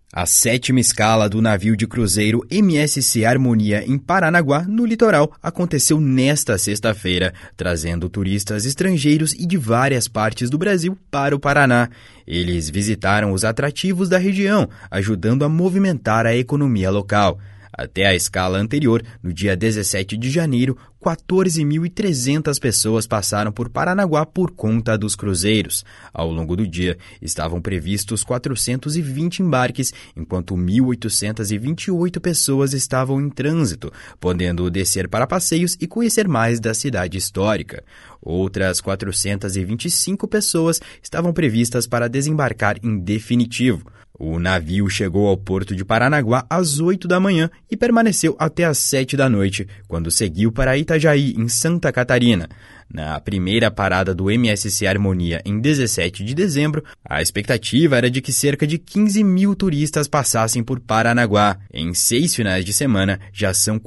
A 7ª escala do navio de cruzeiro MSC Harmonia em Paranaguá, no litoral, aconteceu nesta sexta-feira, trazendo turistas estrangeiros e de várias partes do Brasil para o Paraná. Eles visitaram os atrativos da região, ajudando a movimentar a economia local. Até a escala anterior, no dia 17 de janeiro, 14.300 pessoas passaram por Paranaguá por conta dos cruzeiros. Ao longo do dia, estavam previstos 420 embarques, enquanto 1.828 pessoas estavam em trânsito, podendo descer para passeios e conhecer mais da cidade histórica. Outras 425 pessoas estavam previstas para desembarcar em definitivo. O navio chegou ao porto de Paranaguá às 8 da manhã e permaneceu até às 7 da noite, quando seguiu para Itajaí, em Santa Catarina. Na primeira parada do MSC Harmonia, em 17 de dezembro, a expectativa era de que cerca de 15 mil turistas passassem por Paranaguá. Em 6 finais de semana, já são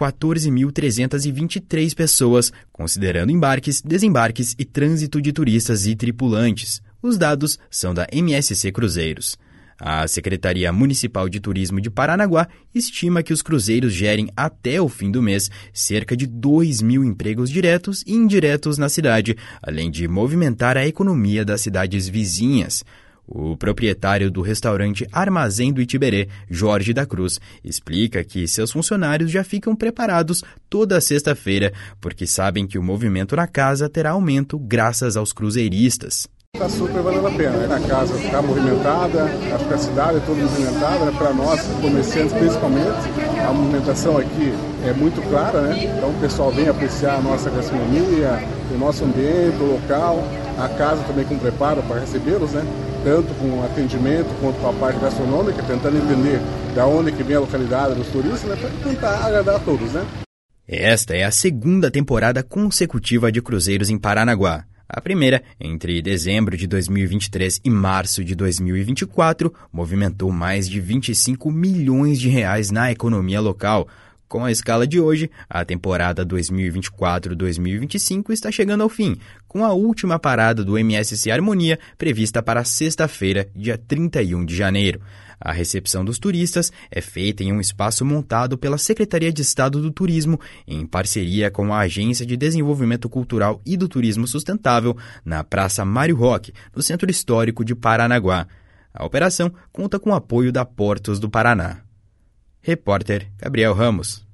14.323 pessoas, considerando embarques, desembarques e trânsito de turistas e tripulantes. Os dados são da MSC Cruzeiros. A Secretaria Municipal de Turismo de Paranaguá estima que os cruzeiros gerem até o fim do mês cerca de 2.000 empregos diretos e indiretos na cidade, além de movimentar a economia das cidades vizinhas. O proprietário do restaurante Armazém do Itiberê, Jorge da Cruz, explica que seus funcionários já ficam preparados toda sexta-feira, porque sabem que o movimento na casa terá aumento graças aos cruzeiristas. Está super valendo a pena, né? A casa está movimentada, acho que a cidade é toda movimentada, né? Para nós, comerciantes principalmente, a movimentação aqui é muito clara, né? Então o pessoal vem apreciar a nossa gastronomia, o nosso ambiente, o local, a casa também com preparo para recebê-los, né? Tanto com atendimento quanto com a parte gastronômica, tentando entender de onde que vem a localidade dos turistas, né? Para tentar agradar a todos, né? Esta é a segunda temporada consecutiva de cruzeiros em Paranaguá. A primeira, entre dezembro de 2023 e março de 2024, movimentou mais de 25 milhões de reais na economia local. Com a escala de hoje, a temporada 2024-2025 está chegando ao fim, com a última parada do MSC Harmonia prevista para sexta-feira, dia 31 de janeiro. A recepção dos turistas é feita em um espaço montado pela Secretaria de Estado do Turismo, em parceria com a Agência de Desenvolvimento Cultural e do Turismo Sustentável, na Praça Mário Roque, no Centro Histórico de Paranaguá. A operação conta com o apoio da Portos do Paraná. Repórter Gabriel Ramos.